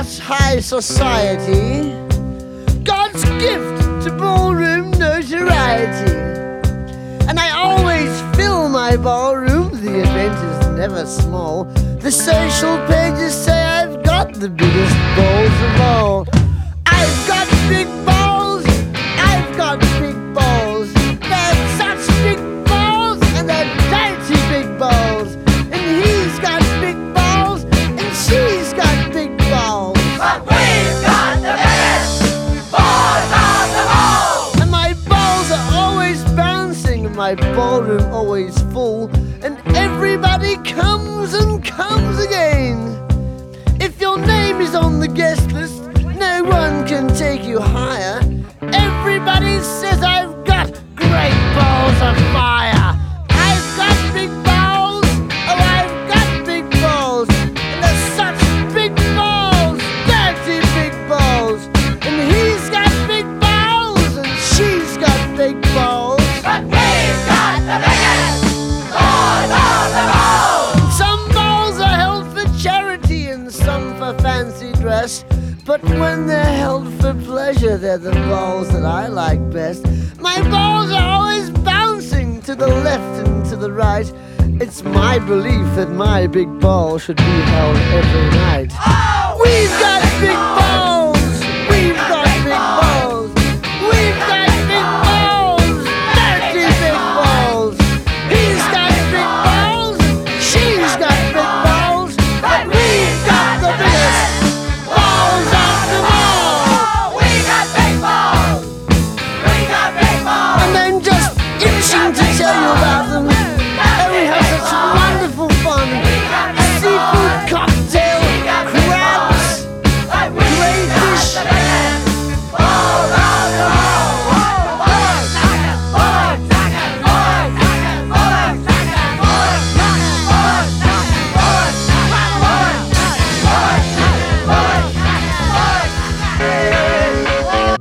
such high society, God's gift to ballroom notoriety. And I always fill my ballroom, the event is never small. The social pages say I've got the biggest balls of all. I've got big balls, I've got big balls. They're such big balls, and they're dainty big balls. And he's got big balls, and she's got big balls. But we've got the biggest balls of them all! And my balls are always bouncing, and my ballroom always full. And everybody comes and comes again. If your name is on the guest list, no one can take you higher. Everybody says I've got great balls of fire. I've got big balls, oh I've got big balls. And they're such big balls, dirty big balls. And he's got big balls, and she's got big balls. But we've got the biggest balls of them all! Some balls are held for charity and some for fancy dress. But when they're held for pleasure, they're the balls that I like best. My balls are always bouncing to the left and to the right. It's my belief that my big ball should be held every night.